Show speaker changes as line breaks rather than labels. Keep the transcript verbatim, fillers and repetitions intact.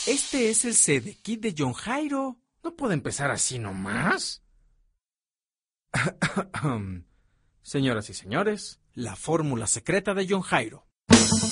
Este es el C D Kit de John Jairo.
¿No puede empezar así nomás?
Señoras y señores, la fórmula secreta de John Jairo.